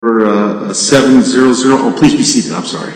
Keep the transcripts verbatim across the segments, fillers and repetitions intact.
For uh, seven zero zero, oh, please be seated. I'm sorry.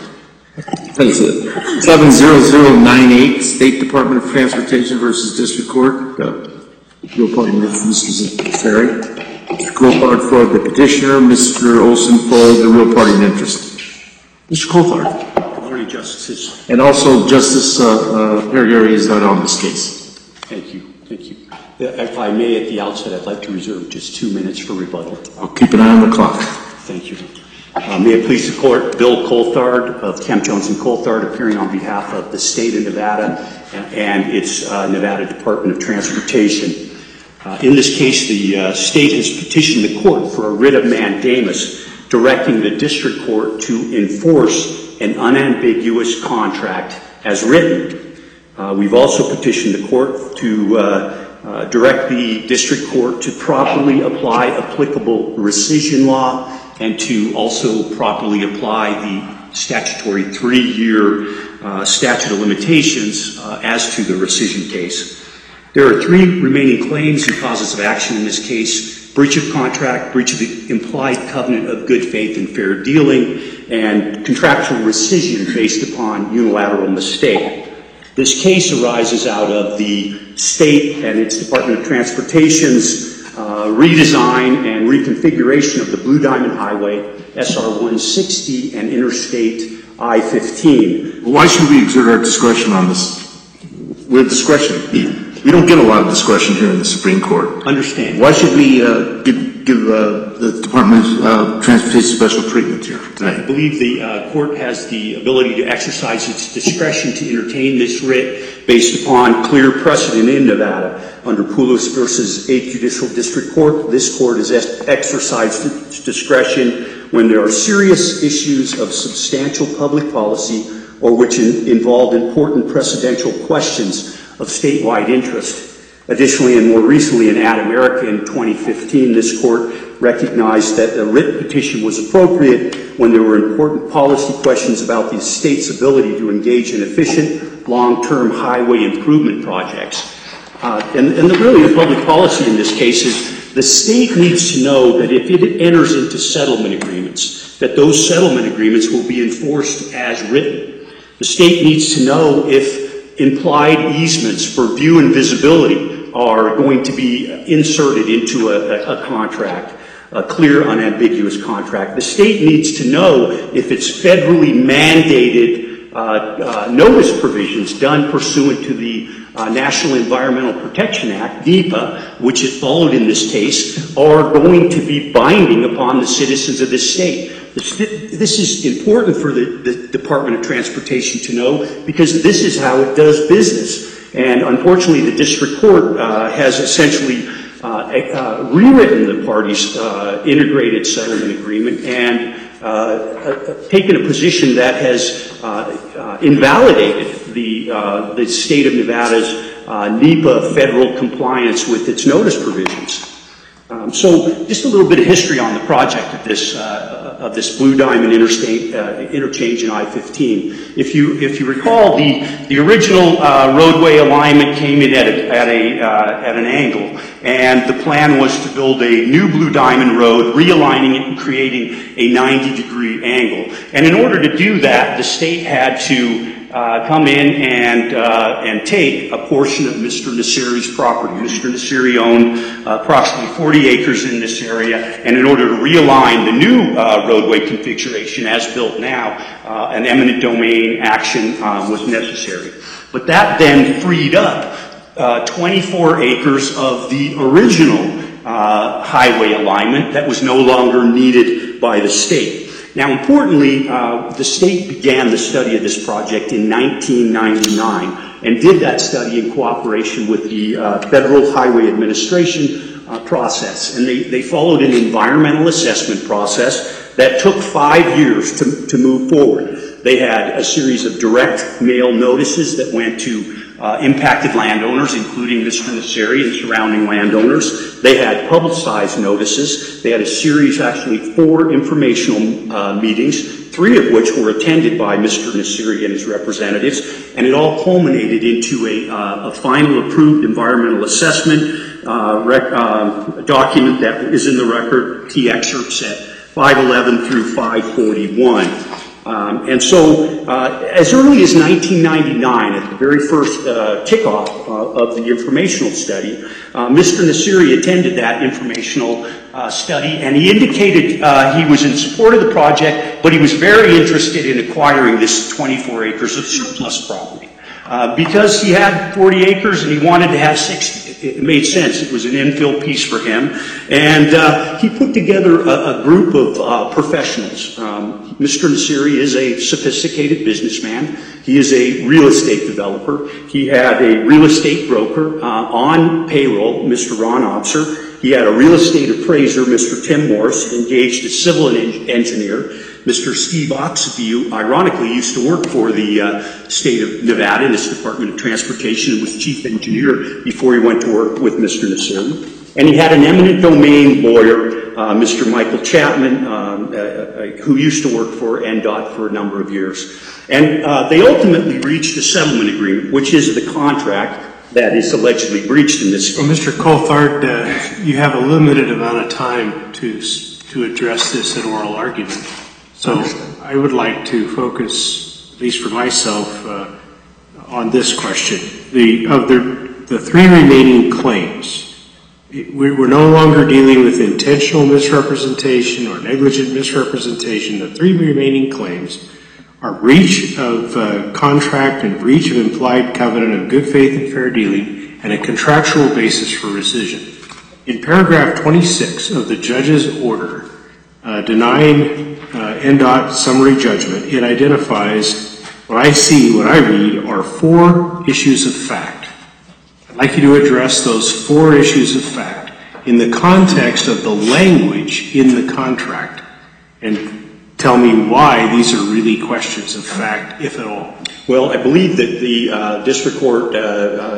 seven zero zero nine eight, State Department of Transportation versus District Court. Uh, real party, Mister Ferry. Mister Coulthard for the petitioner, Mister Olson for the real party in interest. Mister Coulthard. Good morning, Justices. And also, Justice uh, uh, Perrieri is not on this case. Thank you. Thank you. If I may, at the outset, I'd like to reserve just two minutes for rebuttal. I'll keep an eye on the clock. Thank you. Uh, may it please the Court, Bill Coulthard of Kemp Jones and Coulthard, appearing on behalf of the State of Nevada and, and its uh, Nevada Department of Transportation. Uh, in this case, the uh, State has petitioned the Court for a writ of mandamus directing the District Court to enforce an unambiguous contract as written. Uh, we've also petitioned the Court to uh, uh, direct the District Court to properly apply applicable rescission law and to also properly apply the statutory three-year uh, statute of limitations uh, as to the rescission case. There are three remaining claims and causes of action in this case: breach of contract, breach of the implied covenant of good faith and fair dealing, and contractual rescission based upon unilateral mistake. This case arises out of the State and its Department of Transportation's Uh, redesign and reconfiguration of the Blue Diamond Highway, S R one sixty, and Interstate I fifteen. Why should we exert our discretion on this? We have discretion. We don't get a lot of discretion here in the Supreme Court. Understand. Why should we uh, give, give uh, the Department of uh, Transportation special treatment here today? I believe the uh, Court has the ability to exercise its discretion to entertain this writ based upon clear precedent in Nevada. Under Poulos versus eighth Judicial District Court, this Court has exercised its discretion when there are serious issues of substantial public policy or which in, involve important precedential questions of statewide interest. Additionally, and more recently in Ad America in twenty fifteen, this Court recognized that a writ petition was appropriate when there were important policy questions about the state's ability to engage in efficient, long-term highway improvement projects. Uh, and, and the, really the public policy in this case is the state needs to know that if it enters into settlement agreements, that those settlement agreements will be enforced as written. The state needs to know if implied easements for view and visibility are going to be inserted into a, a, a contract, a clear, unambiguous contract. The state needs to know if it's federally mandated uh, uh, notice provisions done pursuant to the Uh, National Environmental Protection Act, NEPA, which it followed in this case, are going to be binding upon the citizens of this state. This is important for the, the Department of Transportation to know because this is how it does business. And unfortunately, the District Court uh, has essentially uh, uh, rewritten the parties' uh, integrated settlement agreement and uh, uh, taken a position that has uh, uh, invalidated the, uh, the state of Nevada's uh, NEPA federal compliance with its notice provisions. Um, so just a little bit of history on the project of this, uh, of this Blue Diamond Interstate uh, interchange in I fifteen. If you, if you recall, the, the original uh, roadway alignment came in at, a, at, a, uh, at an angle, and the plan was to build a new Blue Diamond Road, realigning it and creating a ninety degree angle. And in order to do that, the state had to Uh, come in and uh, and take a portion of Mister Nassiri's property. Mister Nassiri owned uh, approximately forty acres in this area, and in order to realign the new uh, roadway configuration as built now, uh, an eminent domain action uh, was necessary. But that then freed up uh, twenty-four acres of the original uh, highway alignment that was no longer needed by the state. Now, importantly, uh, the state began the study of this project in nineteen ninety-nine and did that study in cooperation with the uh, Federal Highway Administration uh, process. And they, they followed an environmental assessment process that took five years to, to move forward. They had a series of direct mail notices that went to uh, impacted landowners, including Mister Nassiri and surrounding landowners. They had publicized notices. They had a series, actually four informational uh, meetings, three of which were attended by Mister Nassiri and his representatives, and it all culminated into a, uh, a final approved environmental assessment uh, rec uh, document that is in the record, key excerpts at five eleven through five forty-one. Um, and so, uh, as early as nineteen ninety-nine, at the very first uh, kickoff uh, of the informational study, uh, Mister Nassiri attended that informational uh, study, and he indicated uh, he was in support of the project, but he was very interested in acquiring this twenty-four acres of surplus property. Uh, because he had forty acres and he wanted to have sixty. It, it made sense. It was an infill piece for him. And uh, he put together a, a group of uh, professionals. Um, Mister Nassiri is a sophisticated businessman. He is a real estate developer. He had a real estate broker uh, on payroll, Mister Ron Obser. He had a real estate appraiser, Mister Tim Morse, engaged a civil en- engineer. Mister Steve Oxview, ironically, used to work for the uh, state of Nevada in its Department of Transportation and was chief engineer before he went to work with Mister Nassiri. And he had an eminent domain lawyer, uh, Mister Michael Chapman, um, uh, uh, who used to work for N D O T for a number of years. And uh, they ultimately reached a settlement agreement, which is the contract that is allegedly breached in this case. Well, Mister Coulthard, uh, you have a limited amount of time to, to address this in oral argument. So I would like to focus, at least for myself, uh, on this question. The, of the, the three remaining claims, we're no longer dealing with intentional misrepresentation or negligent misrepresentation. The three remaining claims are breach of uh, contract and breach of implied covenant of good faith and fair dealing and a contractual basis for rescission. In paragraph twenty-six of the judge's order uh, denying Uh, N D O T summary judgment, it identifies what I see, what I read, are four issues of fact. I'd like you to address those four issues of fact in the context of the language in the contract and tell me why these are really questions of fact, if at all. Well, I believe that the uh, district court uh,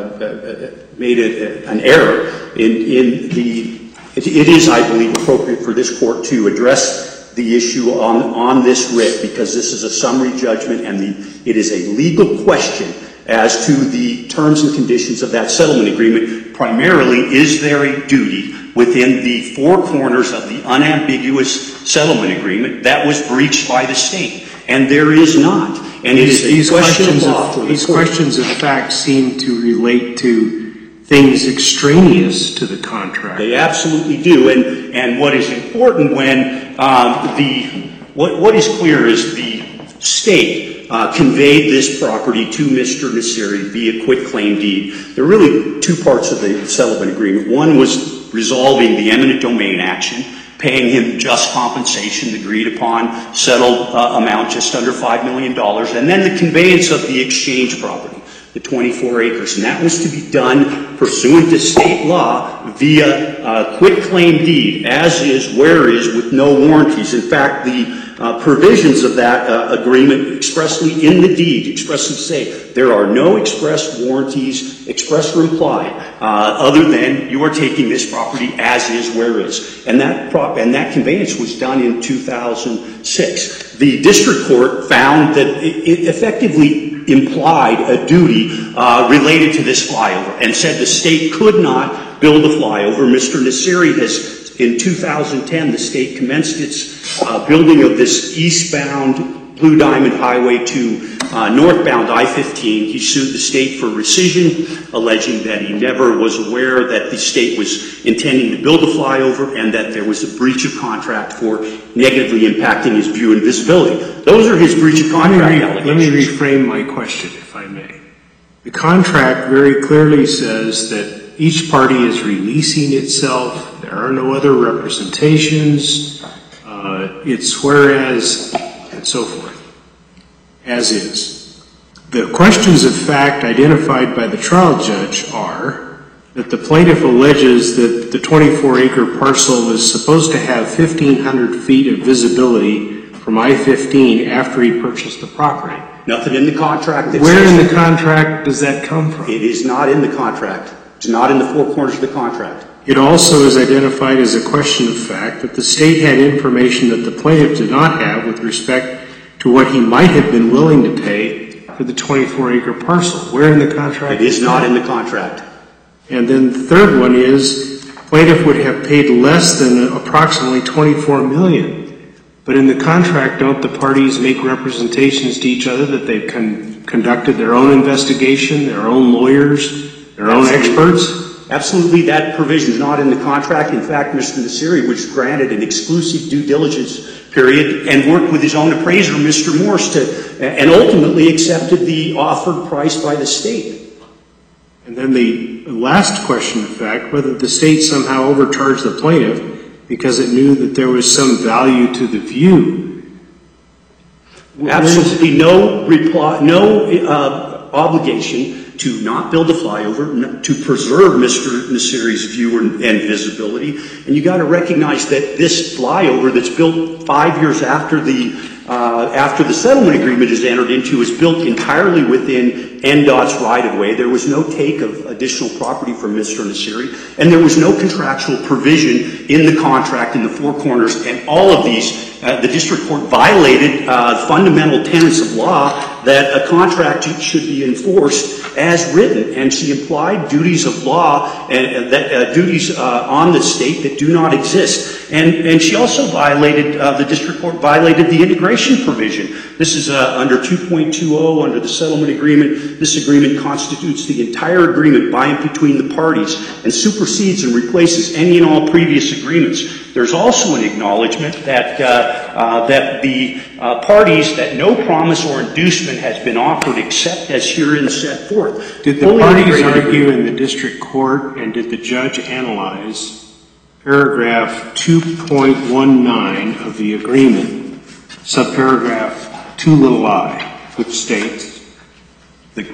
uh, made it an error in, in the, it, it is, I believe, appropriate for this court to address the issue on, on this writ, because this is a summary judgment and the, it is a legal question as to the terms and conditions of that settlement agreement. Primarily, is there a duty within the four corners of the unambiguous settlement agreement that was breached by the state? And there is not. And it is a these question questions of law. Of, these questions of fact seem to relate to things extraneous to the contract. They absolutely do. And, and what is important when um, the, what, what is clear is the state uh, conveyed this property to Mister Nassiri via quitclaim deed. There are really two parts of the settlement agreement. One was resolving the eminent domain action, paying him just compensation, agreed upon, settled uh, amount just under five million dollars, and then the conveyance of the exchange property, the twenty-four acres. And that was to be done pursuant to state law via uh, quitclaim deed, as is, where is, with no warranties. In fact, the uh, provisions of that uh, agreement expressly in the deed expressly say there are no express warranties, express or implied, uh, other than you are taking this property as is, where is. And that prop and that conveyance was done in two thousand six. The district court found that it, it effectively implied a duty uh, related to this flyover and said the state could not build a flyover. Mister Nassiri has, in two thousand ten, the state commenced its uh, building of this eastbound Blue Diamond Highway to uh, northbound I fifteen. He sued the state for rescission, alleging that he never was aware that the state was intending to build a flyover and that there was a breach of contract for negatively impacting his view and visibility. Those are his breach of contract let me, allegations. Let me reframe my question, if I may. The contract very clearly says that each party is releasing itself. There are no other representations. Uh, it's whereas, and so forth, as is. The questions of fact identified by the trial judge are that the plaintiff alleges that the twenty-four acre parcel was supposed to have fifteen hundred feet of visibility from I fifteen after he purchased the property. Nothing in the contract that Where says in the contract does that come from? it is not in the contract. It's not in the four corners of the contract. It also is identified as a question of fact that the state had information that the plaintiff did not have with respect to what he might have been willing to pay for the twenty-four acre parcel. Where in the contract? It is not in the contract. And then the third one is plaintiff would have paid less than approximately twenty-four million dollars. But in the contract, don't the parties make representations to each other that they've con- conducted their own investigation, their own lawyers, their own experts? Absolutely, that provision is not in the contract. In fact, Mister Nassiri was granted an exclusive due diligence period and worked with his own appraiser, Mister Morse, to, and ultimately accepted the offered price by the state. And then the last question, in fact, whether the state somehow overcharged the plaintiff because it knew that there was some value to the view. Absolutely no reply, no uh, obligation to not build a flyover, to preserve Mister Nassiri's view and, and visibility. And you got to recognize that this flyover that's built five years after the uh, after the settlement agreement is entered into is built entirely within N DOT's right-of-way. There was no take of additional property from Mister Nassiri, and there was no contractual provision in the contract in the four corners. And all of these, uh, the district court violated uh, fundamental tenets of law that a contract should be enforced as written, and she implied duties of law and, and that uh, duties uh, on the state that do not exist. And and she also violated uh, the district court violated the integration provision. This is uh, under two point two zero under the settlement agreement. This agreement constitutes the entire agreement by and between the parties and supersedes and replaces any and all previous agreements. There's also an acknowledgement that uh, uh, that the uh, parties that no promise or inducement has been offered except as herein set forth. Did the Fully parties argue in the district court, and did the judge analyze paragraph two point one nine of the agreement, subparagraph two little I, which states, the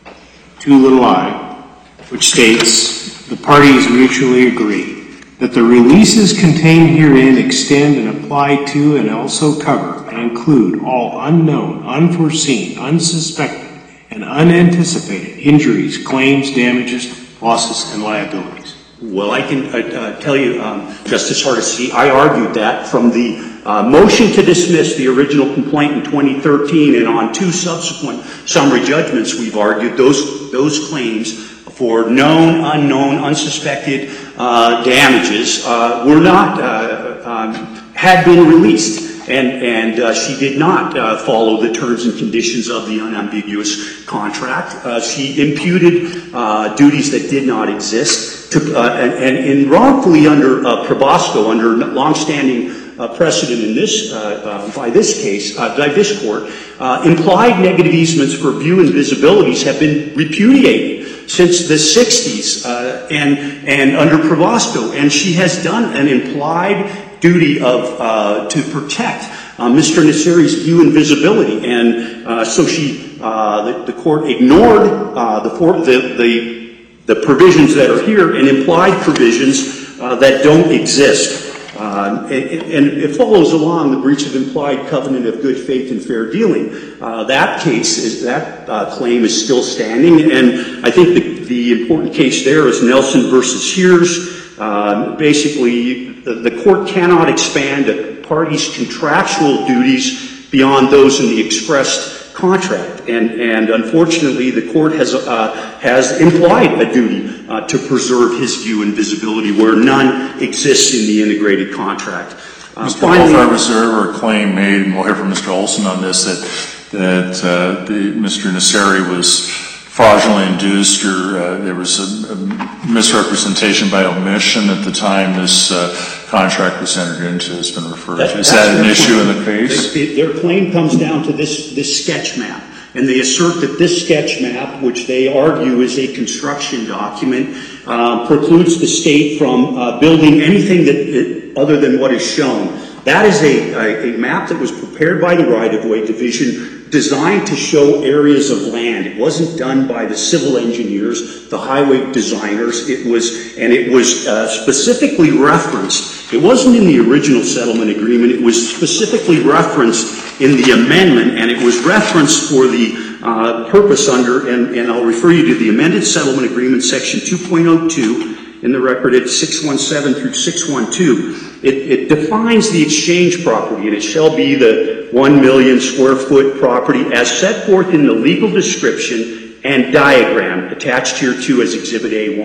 two little I, which states, the parties mutually agree that the releases contained herein extend and apply to and also cover and include all unknown, unforeseen, unsuspected, and unanticipated injuries, claims, damages, losses, and liabilities? Well, I can uh, uh, tell you, um, Justice Hardesty, I argued that from the uh, motion to dismiss the original complaint in twenty thirteen and on two subsequent summary judgments, we've argued those those claims for known, unknown, unsuspected uh, damages uh, were not, uh, um, had been released. And, and uh, she did not uh, follow the terms and conditions of the unambiguous contract. Uh, she imputed uh, duties that did not exist. To, uh, and, and, and wrongfully under uh, Probosco, under longstanding uh, precedent in this, uh, uh, by this case, uh, by this court, uh, implied negative easements for view and visibilities have been repudiated since the sixties uh, and, and under Probosco. And she has done an implied duty of uh, to protect uh, Mister Nassiri's view and visibility, and uh, so she uh, the, the court ignored uh, the, for, the the the provisions that are here and implied provisions uh, that don't exist. Uh, and, and it follows along the breach of implied covenant of good faith and fair dealing. Uh, that case is that uh, claim is still standing, and I think the, the important case there is Nelson versus Hears. Uh, basically, the, the court cannot expand a party's contractual duties beyond those in the expressed contract, and and unfortunately, the court has uh, has implied a duty uh, to preserve his view and visibility where none exists in the integrated contract. Uh, Mister Finally, Wolf, I reserve a claim made, and we'll hear from Mister Olson on this, that that uh, the, Mister Nassiri was fraudulently induced, or uh, there was a, a misrepresentation by omission at the time this uh, contract was entered into, has been referred that, to. Is that an issue claim. in the case? They, they, their claim comes down to this, this sketch map. And they assert that this sketch map, which they argue is a construction document, uh, precludes the state from uh, building anything that it, other than what is shown. That is a, a, a map that was prepared by the Right-of-Way Division, designed to show areas of land. It wasn't done by the civil engineers, the highway designers. It was, and it was uh, specifically referenced. It wasn't in the original settlement agreement. It was specifically referenced in the amendment, and it was referenced for the uh, purpose under, and, and I'll refer you to the amended settlement agreement, section two point oh two, in the record at six one seven through six one two. It, it defines the exchange property, and it shall be the one million square foot property as set forth in the legal description and diagram attached here to as Exhibit A one.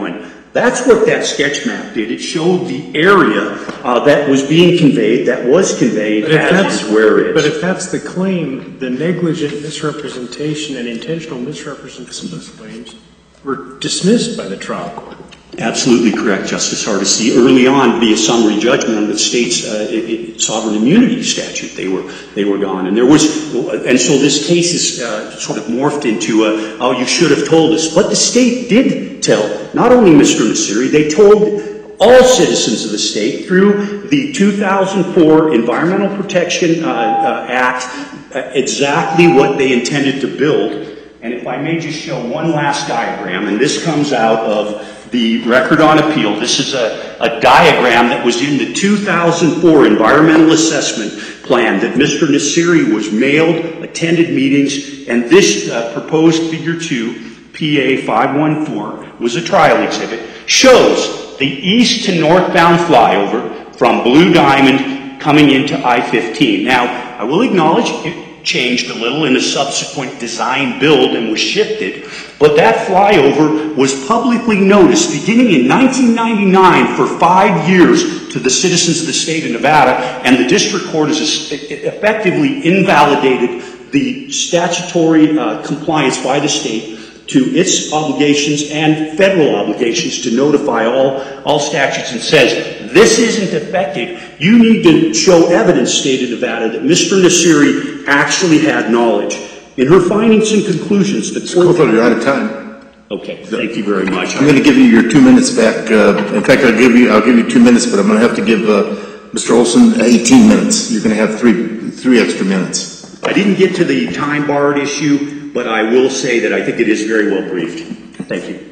That's what that sketch map did. It showed the area uh, that was being conveyed, that was conveyed, as is where it is. But if that's the claim, the negligent misrepresentation and intentional misrepresentation claims were dismissed by the trial court. Absolutely correct, Justice Hardesty. Early on, via summary judgment on the state's uh, it, it, sovereign immunity statute, they were they were gone, and there was, and so this case is uh, sort of morphed into a, oh, you should have told us. But the state did tell not only Mister Nassiri, they told all citizens of the state through the two thousand four Environmental Protection uh, uh, Act uh, exactly what they intended to build. And if I may just show one last diagram, and this comes out of the Record on Appeal. This is a, a diagram that was in the two thousand four Environmental Assessment Plan that Mister Nassiri was mailed, attended meetings, and this uh, proposed figure two, P A five one four, was a trial exhibit, shows the east to northbound flyover from Blue Diamond coming into I fifteen. Now, I will acknowledge it changed a little in a subsequent design build and was shifted, but that flyover was publicly noticed beginning in nineteen ninety-nine for five years to the citizens of the state of Nevada, and the district court has effectively invalidated the statutory uh, compliance by the state to its obligations and federal obligations to notify all, all statutes, and says, this isn't effective. You need to show evidence, state of Nevada, that Mister Nassiri actually had knowledge. In her findings and conclusions, the court... You're out of time. Okay, thank you very much. I'm going to give you your two minutes back. Uh, in fact, I'll give you I'll give you two minutes, but I'm going to have to give uh, Mister Olson eighteen minutes. You're going to have three three extra minutes. I didn't get to the time barred issue, but I will say that I think it is very well briefed. Thank you.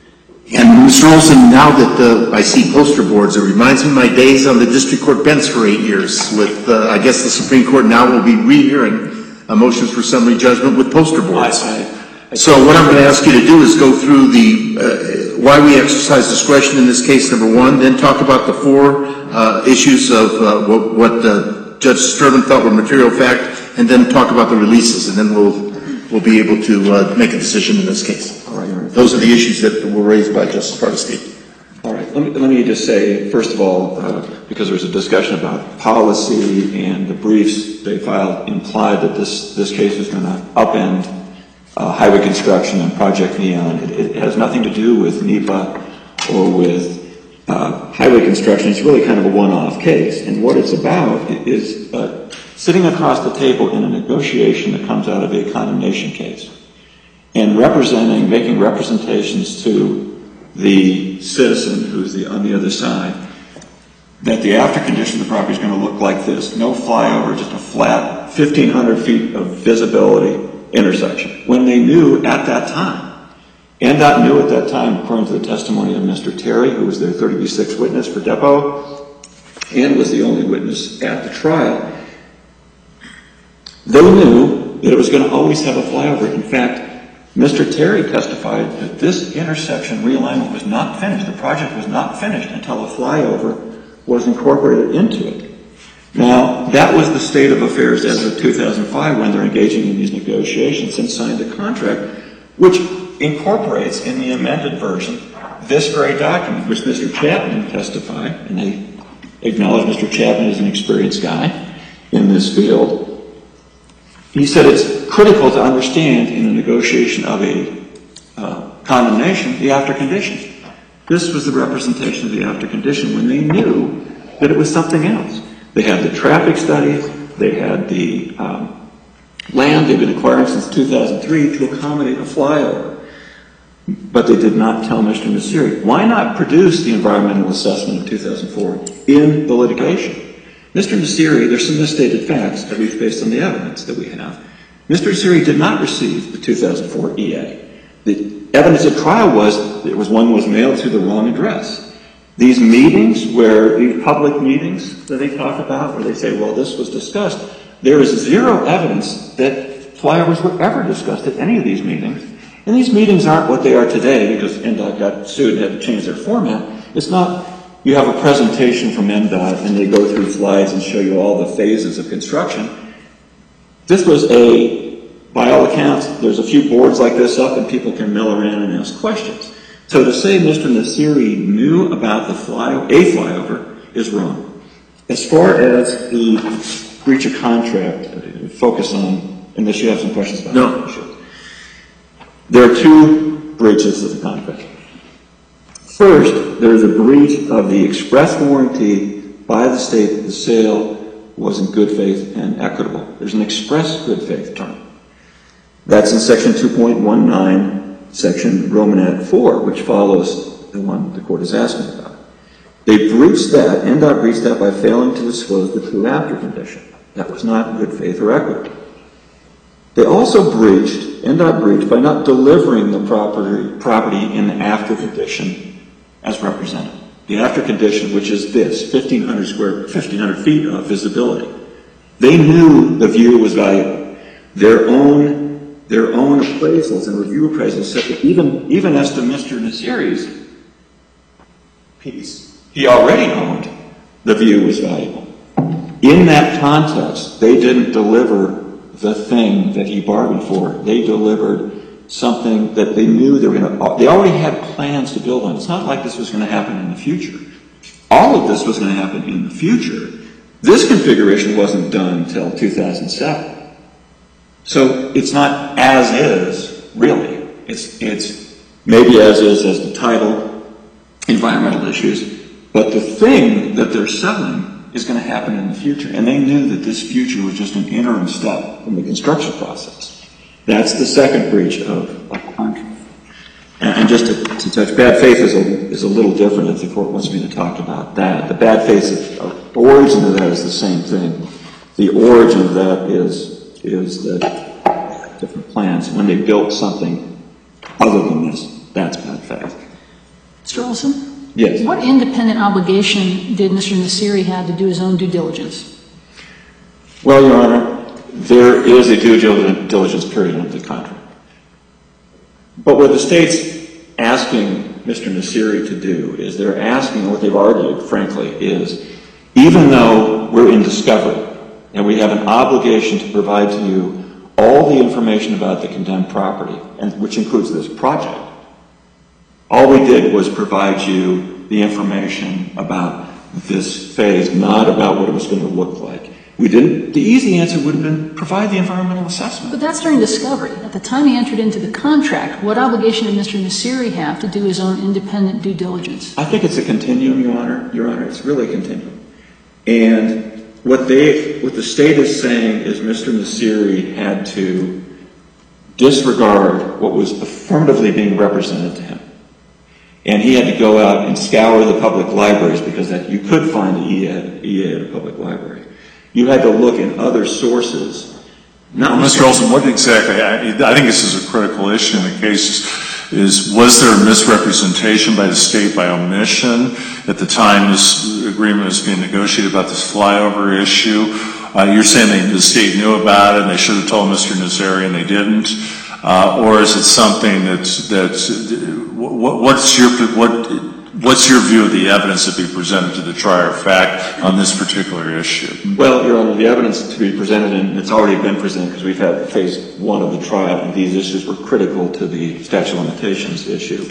And Mister Olson, now that uh, I see poster boards, it reminds me of my days on the district court bench for eight years. With uh, I guess the Supreme Court now will be rehearing uh, motions for summary judgment with poster boards. I, I, I so what I'm going to ask you to do is go through the uh, why we exercise discretion in this case, number one, then talk about the four uh, issues of uh, what, what uh, Judge Sterling thought were material fact, and then talk about the releases, and then we'll we'll be able to uh, make a decision in this case. All right, all right. Those are the issues that were raised by Justice Hardesty. All right. Let me, let me just say, first of all, uh, because there was a discussion about policy and the briefs they filed implied that this, this case is going to upend uh, highway construction and Project Neon. It, it has nothing to do with NEPA or with uh, highway construction. It's really kind of a one-off case. And what it's about is uh, sitting across the table in a negotiation that comes out of a condemnation case and representing, making representations to the citizen who's the, on the other side, that the after condition of the property is going to look like this. No flyover, just a flat fifteen hundred feet of visibility intersection. When they knew at that time, N D O T knew at that time, according to the testimony of Mister Terry, who was their thirty B six witness for Depot, and was the only witness at the trial, they knew that it was going to always have a flyover. In fact, Mister Terry testified that this intersection realignment was not finished. The project was not finished until a flyover was incorporated into it. Now, that was the state of affairs as of two thousand five when they're engaging in these negotiations and signed a contract which incorporates in the amended version this very document, which Mister Chapman testified, and they acknowledge Mister Chapman is an experienced guy in this field. He said it's critical to understand in the negotiation of a uh, condemnation the after conditions. This was the representation of the after condition when they knew that it was something else. They had the traffic studies, they had the um, land they've been acquiring since two thousand three to accommodate a flyover. But they did not tell Mister Nassiri. Why not produce the environmental assessment of two thousand four in the litigation? Mister Nassiri, there's some misstated facts, at least based on the evidence that we have. Mister Nassiri did not receive the two thousand four E A. The evidence at trial was it was one was mailed to the wrong address. These meetings, where these public meetings that they talk about, where they say, well, this was discussed, there is zero evidence that flyovers were ever discussed at any of these meetings. And these meetings aren't what they are today because N D O T got sued and had to change their format. It's not you have a presentation from N D O T and they go through slides and show you all the phases of construction. This was a, by all accounts, there's a few boards like this up and people can mill around and ask questions. So to say Mister Nassiri knew about the fly, a flyover is wrong. As far as the breach of contract, focus on, unless you have some questions about No. that issue. There are two breaches of the contract. First, there is a breach of the express warranty by the state that the sale was in good faith and equitable. There's an express good faith term. That's in section two point one nine, section Romanet four, which follows the one the court is asking about. They breached that, N DOT breached that by failing to disclose the true after condition. That was not good faith or equity. They also breached, N DOT breached, by not delivering the property, property in the after condition as represented. The after condition, which is this, fifteen hundred square, fifteen hundred feet of visibility. They knew the view was valuable. Their own Their own appraisals and review appraisals said that even, even as to Mister Nassiri's piece, he already owned the view was valuable. In that context, they didn't deliver the thing that he bargained for. They delivered something that they knew they were going to, they already had plans to build on. It's not like this was going to happen in the future. All of this was going to happen in the future. This configuration wasn't done until two thousand seven. So it's not as is, really. It's, it's maybe as is as the title, environmental issues, but the thing that they're selling is going to happen in the future. And they knew that this future was just an interim step in the construction process. That's the second breach of, of contract. And, and just to, to touch, bad faith is a, is a little different if the court wants me to talk about that. The bad faith, of, of origin of that is the same thing. The origin of that is is that different plans, when they built something other than this, that's bad faith. Mister Olson? Yes. What independent obligation did Mister Nassiri have to do his own due diligence? Well, Your Honor, there is a due diligence period under the contract. But what the state's asking Mister Nassiri to do is they're asking, what they've argued, frankly, is even though we're in discovery, and we have an obligation to provide to you all the information about the condemned property, and which includes this project. All we did was provide you the information about this phase, not about what it was going to look like. We didn't. The easy answer would have been provide the environmental assessment. But that's during discovery. At the time he entered into the contract, what obligation did Mister Nassiri have to do his own independent due diligence? I think it's a continuum, Your Honor. Your Honor, it's really a continuum. And What they, what the state is saying is Mister Nassiri had to disregard what was affirmatively being represented to him. And he had to go out and scour the public libraries because that you could find the E A at a public library. You had to look in other sources. Not well, Mister Olson, what exactly, I, I think this is a critical issue in the case, is was there a misrepresentation by the state by omission at the time this agreement was being negotiated about this flyover issue? Uh, you're saying they, the state knew about it and they should have told Mister Nassiri and they didn't? Uh, or is it something that's, that's what, what's your, what, what's your view of the evidence that be presented to the trier of fact on this particular issue? Well, Your Honor, the evidence to be presented, and it's already been presented because we've had phase one of the trial, and these issues were critical to the statute of limitations issue,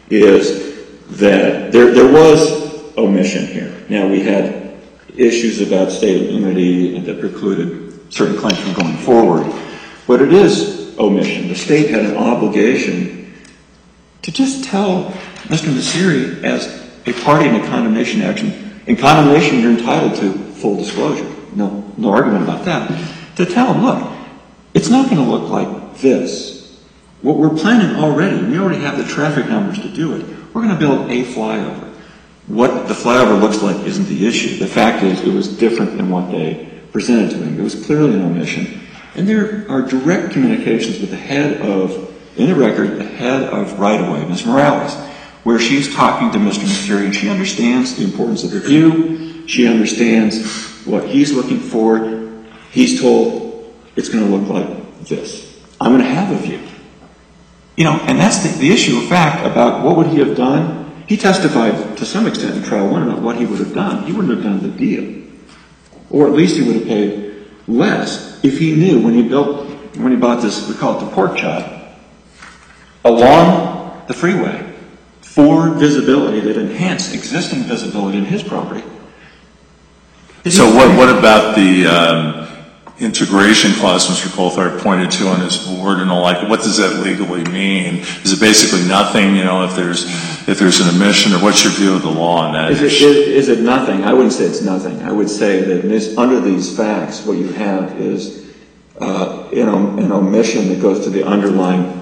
is that there, there was omission here. Now, we had issues about state immunity that precluded certain claims from going forward, but it is omission. The state had an obligation to just tell Mister Nassiri, as a party in a condemnation action, in condemnation you're entitled to full disclosure. No, no argument about that. To tell him, look, it's not going to look like this. What we're planning already, we already have the traffic numbers to do it. We're going to build a flyover. What the flyover looks like isn't the issue. The fact is it was different than what they presented to him. It was clearly an omission. And there are direct communications with the head of, in the record, the head of Right-of-Way, Miz Morales, where she's talking to Mister Nassiri, and she understands the importance of the view. She understands what he's looking for. He's told it's going to look like this. I'm going to have a view. You know, and that's the, the issue of fact about what would he have done. He testified to some extent in trial one about what he would have done. He wouldn't have done the deal. Or at least he would have paid less if he knew when he built, when he bought this, we call it the pork chop, along the freeway, for visibility that enhanced existing visibility in his property. So what, what about the um, integration clause Mister Coulthard pointed to on his board and all like? What does that legally mean? Is it basically nothing, you know, if there's if there's an omission, or what's your view of the law on that? Is it, is, is it nothing? I wouldn't say it's nothing. I would say that this, under these facts, what you have is uh, you know, an omission that goes to the underlying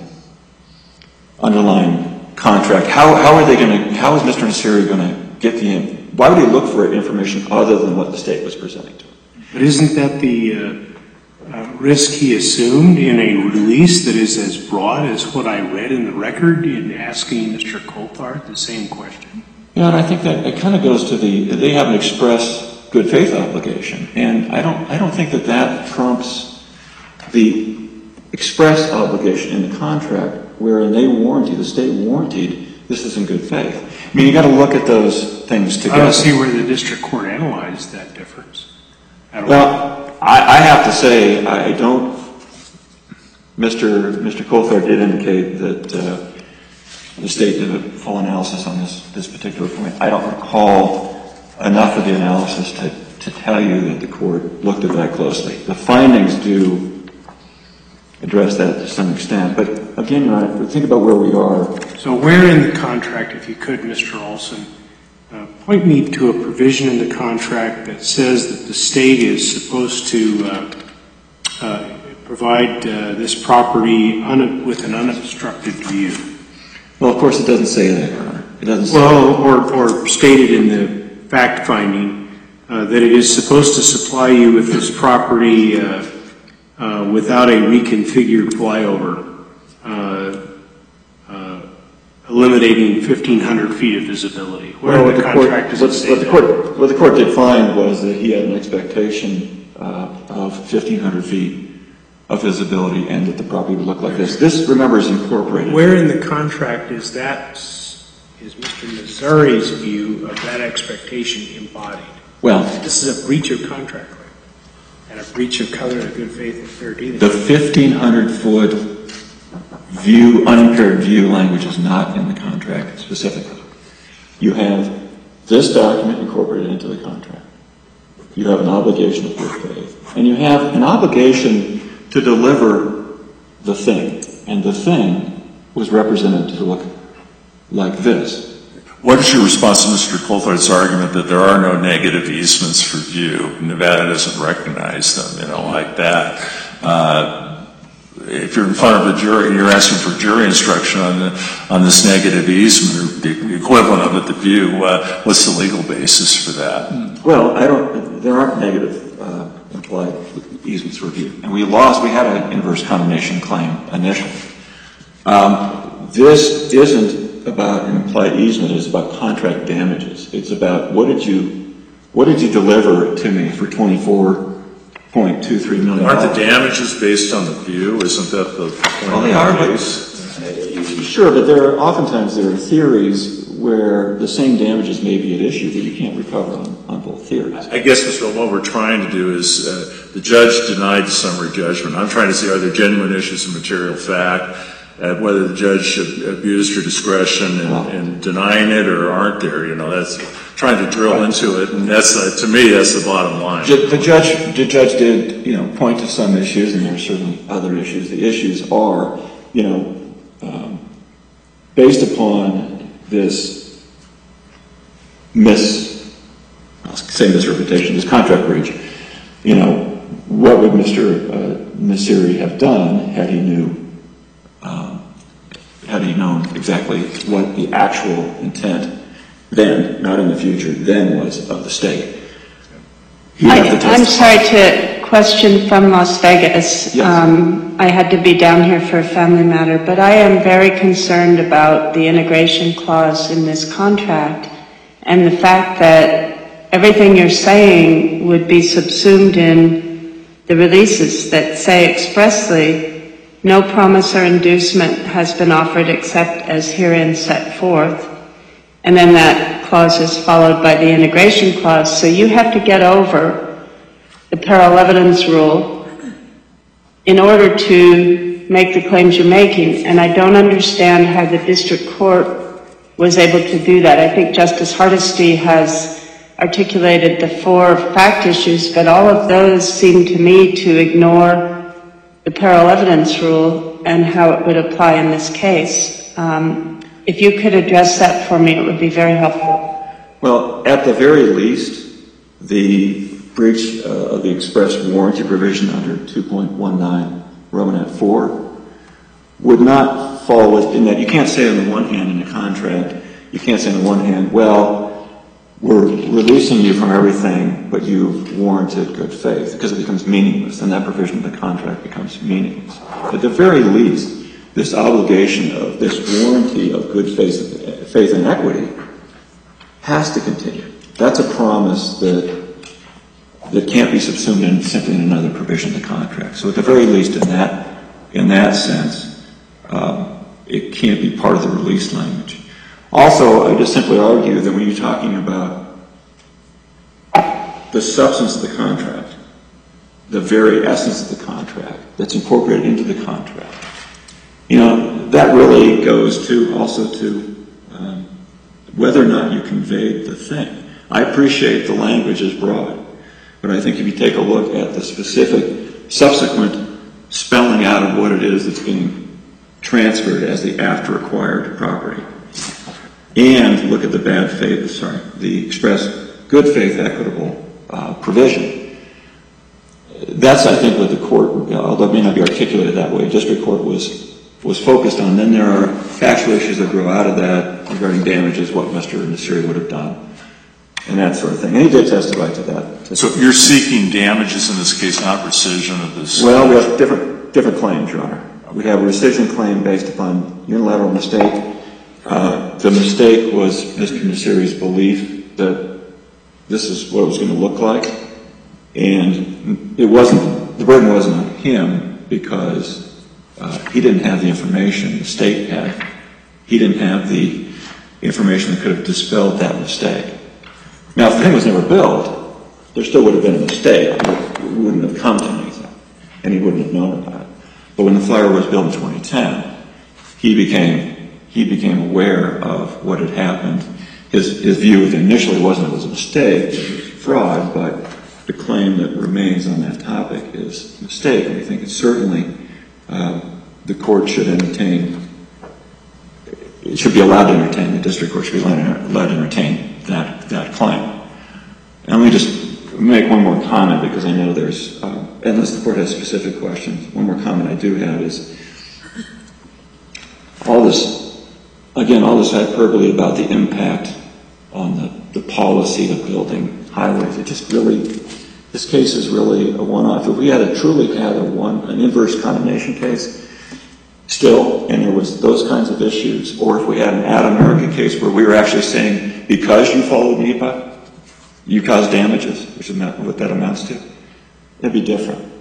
underlying contract. How how are they going to? How is Mister Nassiri going to get the? Why would he look for information other than what the state was presenting to him? But isn't that the uh, uh, risk he assumed in a release that is as broad as what I read in the record in asking Mister Coulthard the same question? Yeah, and I think that it kind of goes to the, they have an express good faith obligation, and I don't, I don't think that that trumps the express obligation in the contract wherein they warranty, the state warranted this is in good faith. I mean, you got to look at those things together. I don't see where the district court analyzed that difference. I don't Well, I, I have to say, I don't, Mister Mister Coulthard did indicate that uh, the state did a full analysis on this, this particular point. I don't recall enough of the analysis to, to tell you that the court looked at that closely. The findings do address that to some extent, but again, Your Honor, think about where we are. So where in the contract, if you could, Mister Olson, uh, point me to a provision in the contract that says that the state is supposed to uh, uh, provide uh, this property un- with an unobstructed view? Well, of course, it doesn't say that, Your Honor. It doesn't say Well, or, or stated in the fact finding uh, that it is supposed to supply you with this property uh, uh, without a reconfigured flyover, uh, uh, eliminating fifteen hundred feet of visibility. Where Well, in the, the contract court, does what, it say what the that? court, what the court did find was that he had an expectation uh, of fifteen hundred feet of visibility, and that the property would look like this. This, remember, is incorporated. Where in the contract is that, is Mister Nassiri's view of that expectation embodied? Well, This is a breach of contract, right? And a breach of covenant of good faith and fair dealing. the fifteen hundred foot view, unimpaired view language is not in the contract specifically. You have this document incorporated into the contract. You have an obligation of good faith. And you have an obligation to deliver the thing. And the thing was represented to look like this. What is your response to Mister Coulthard's argument that there are no negative easements for view? Nevada doesn't recognize them, you know, like that. Uh, if you're in front of a jury and you're asking for jury instruction on the, on this negative easement, or the equivalent of it, the view, uh, what's the legal basis for that? Well, I don't, there aren't negative uh, implied easements for view. And we lost, we had an inverse condemnation claim initially. Um, this isn't about an implied easement, it's about contract damages. It's about what did you, what did you deliver to me for twenty-four point two three million dollars? Aren't the damages based on the view? Isn't that the point? Well, they are, but, sure, but there are, oftentimes there are theories where the same damages may be at issue that you can't recover on, on both theories. I guess, Mister what we're trying to do is, uh, the judge denied the summary judgment. I'm trying to see, are there genuine issues of material fact, uh, whether the judge abused her discretion in, Well, in denying it, or aren't there? You know, that's trying to drill into it, and that's, uh, to me, that's the bottom line. The judge, the judge did, you know, point to some issues, and there are certainly other issues. The issues are, you know, um, based upon this mis, I'll say misrepresentation, this contract breach, you know, what would Mister Uh, Nassiri have done had he knew, um, had he known exactly what the actual intent then, not in the future, then was of the state? He'd have to I, I'm testify. sorry to question from Las Vegas. Yes. Um, I had to be down here for a family matter, but I am very concerned about the integration clause in this contract and the fact that everything you're saying would be subsumed in the releases that say expressly no promise or inducement has been offered except as herein set forth. And then that clause is followed by the integration clause. So you have to get over the parallel evidence rule in order to make the claims you're making. And I don't understand how the district court was able to do that. I think Justice Hardesty has articulated the four fact issues, but all of those seem to me to ignore the parallel evidence rule and how it would apply in this case. Um, if you could address that for me, it would be very helpful. Well, at the very least, the breach uh, of the express warranty provision under two point one nine Romanet four would not fall within that. You can't say on the one hand in a contract, you can't say on the one hand, well, we're releasing you from everything, but you've warranted good faith, because it becomes meaningless, and that provision of the contract becomes meaningless. At the very least, this obligation of this warranty of good faith, faith and equity has to continue. That's a promise that that can't be subsumed in simply in another provision of the contract. So at the very least, in that in that sense, um, it can't be part of the release language. Also, I just simply argue that when you're talking about the substance of the contract, the very essence of the contract that's incorporated into the contract, you know, that really goes to also to um, whether or not you conveyed the thing. I appreciate the language is broad, but I think if you take a look at the specific subsequent spelling out of what it is that's being transferred as the after acquired property, and look at the bad faith, sorry, the express good faith equitable uh, provision, that's, I think, what the court, although it may not be articulated that way, district court was was focused on. Then there are factual issues that grow out of that regarding damages, what Mister Nassiri would have done, and that sort of thing. And he did testify to that. So you're seeking damages in this case, not rescission of this? Well, we have different different claims, Your Honor. We have a rescission claim based upon unilateral mistake. Uh, the mistake was Mister Nassiri's belief that this is what it was going to look like, and it wasn't. The burden wasn't on him because uh, he didn't have the information. The state had. He didn't have the information that could have dispelled that mistake. Now, if the thing was never built, there still would have been a mistake. It wouldn't have come to anything, and he wouldn't have known about it. But when the flyover was built in twenty ten, he became he became aware of what had happened. His his view initially wasn't it was a mistake, it was fraud, but the claim that remains on that topic is a mistake. And we think it's certainly uh, the court should entertain. It should be allowed to entertain. The district court should be allowed to entertain that that claim. And let me just make one more comment, because I know there's, uh, unless the court has specific questions, one more comment I do have is all this, again, all this hyperbole about the impact on the, the policy of building highways. It just really, this case is really a one-off. If we had a truly had a one, an inverse condemnation case still, and there was those kinds of issues, or if we had an Ad-America case where we were actually saying, because you followed NEPA, you caused damages, which is what that amounts to, it'd be different.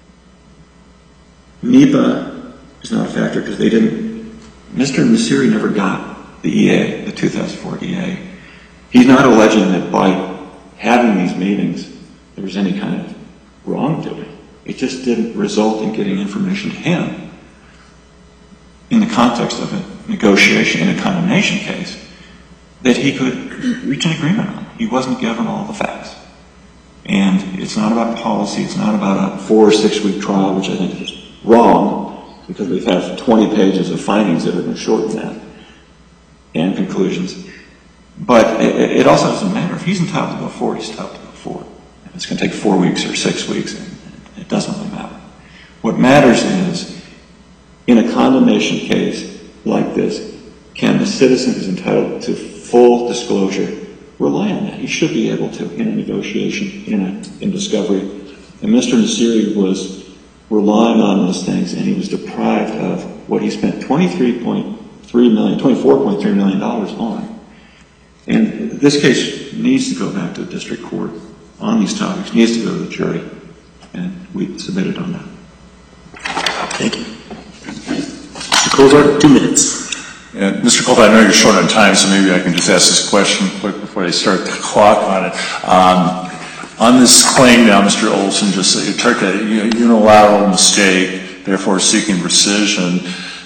NEPA is not a factor because they didn't, Mister Nassiri never got the E A, the two thousand four E A. He's not alleging that by having these meetings, there was any kind of wrongdoing. It just didn't result in getting information to him in the context of a negotiation in a condemnation case that he could reach an agreement on. He wasn't given all the facts. And it's not about policy. It's not about a four or six week trial, which I think is wrong, because we've had twenty pages of findings that have been shortened that, and conclusions. But it, it also doesn't matter. If he's entitled to go forward, he's entitled to go forward. If it's going to take four weeks or six weeks, it doesn't really matter. What matters is, in a condemnation case like this, can the citizen who's entitled to full disclosure rely on that? He should be able to in a negotiation, in a in discovery. And Mister Nassiri was relying on those things, and he was deprived of what he spent twenty-three point three million dollars, twenty-four point three million dollars on. And this case needs to go back to the district court on these topics, needs to go to the jury, and we submitted on that. Thank you. Mister Colbert, two minutes. Yeah, Mister Colbert, I know you're short on time, so maybe I can just ask this question quick before I start the clock on it. Um, on this claim now, Mister Olson just you took a unilateral mistake, therefore seeking rescission.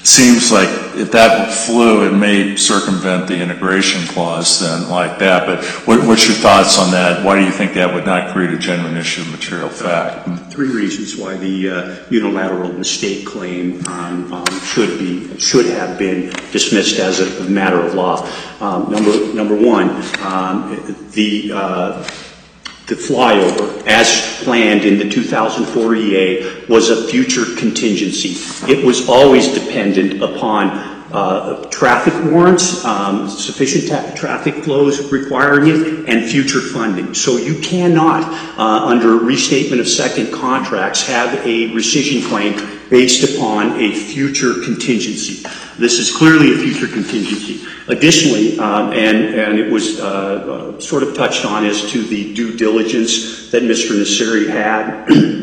seems like if that flew, it may circumvent the integration clause then like that. But what, what's your thoughts on that? Why do you think that would not create a genuine issue of material fact? Three reasons why the uh, unilateral mistake claim um, um, should be should have been dismissed as a, a matter of law. Um, number number one, um, the uh, The flyover, as planned in the two thousand four E A, was a future contingency. It was always dependent upon uh, traffic warrants, um, sufficient ta- traffic flows requiring it, and future funding. So you cannot, uh, under restatement of second contracts, have a rescission claim based upon a future contingency. This is clearly a future contingency. Additionally, um, and, and it was uh, uh, sort of touched on as to the due diligence that Mister Nassiri had.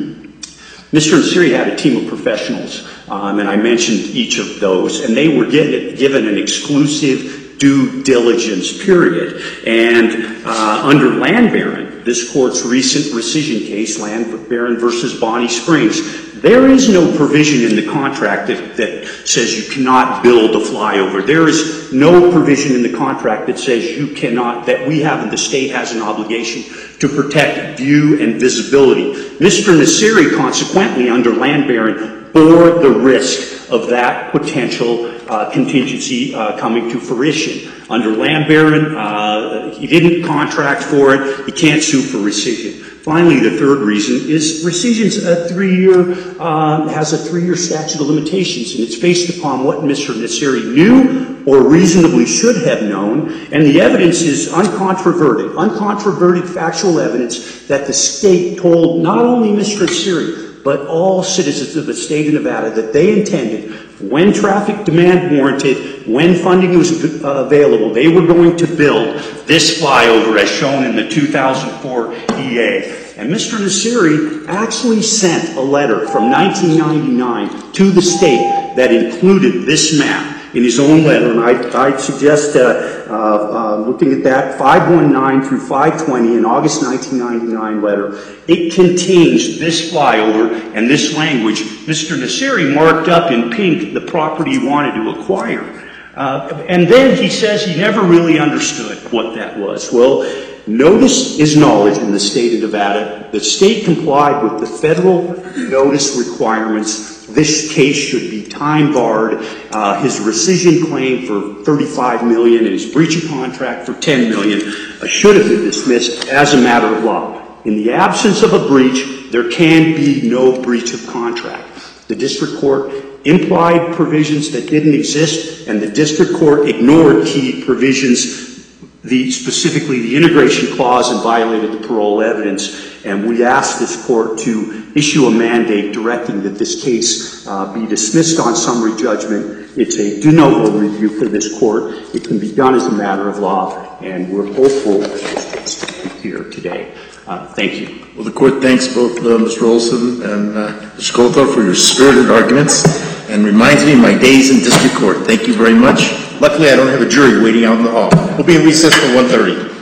Mister Nassiri had a team of professionals, um, and I mentioned each of those, and they were get, given an exclusive due diligence period. And uh, under Land Baron, this court's recent rescission case, Land Baron versus Bonnie Springs, there is no provision in the contract that, that says you cannot build a flyover. There is no provision in the contract that says you cannot, that we have and the state has an obligation to protect view and visibility. Mister Nassiri, consequently, under Land Baron, bore the risk of that potential uh, contingency uh, coming to fruition. Under Land Baron, uh, he didn't contract for it. He can't sue for rescission. Finally, the third reason is rescission's a three-year, uh, has a three-year statute of limitations, and it's based upon what Mister Nassiri knew or reasonably should have known, and the evidence is uncontroverted, uncontroverted factual evidence that the state told not only Mister Nassiri, but all citizens of the state of Nevada that they intended, when traffic demand warranted, when funding was uh, available, they were going to build this flyover as shown in the two thousand four E A. And Mister Nassiri actually sent a letter from nineteen ninety-nine to the state that included this map in his own letter, and I'd, I'd suggest uh, uh, uh, looking at that five nineteen through five twenty in August nineteen ninety-nine letter. It contains this flyover and this language. Mister Nassiri marked up in pink the property he wanted to acquire. Uh, and then he says he never really understood what that was. Well, notice is knowledge in the state of Nevada. The state complied with the federal notice requirements. This case should be time barred. Uh, his rescission claim for thirty-five million dollars and his breach of contract for ten million dollars uh, should have been dismissed as a matter of law. In the absence of a breach, there can be no breach of contract. The district court implied provisions that didn't exist, and the district court ignored key provisions, the, specifically the integration clause, and violated the parole evidence. And we asked this court to issue a mandate directing that this case uh, be dismissed on summary judgment. It's a de novo review for this court. It can be done as a matter of law, and we're hopeful that this case will be here today. Uh, thank you. Well, the court thanks both uh, Mister Olson and uh, Mister Goldthorpe for your spirited arguments, and reminds me of my days in district court. Thank you very much. Luckily, I don't have a jury waiting out in the hall. We'll be in recess till one thirty.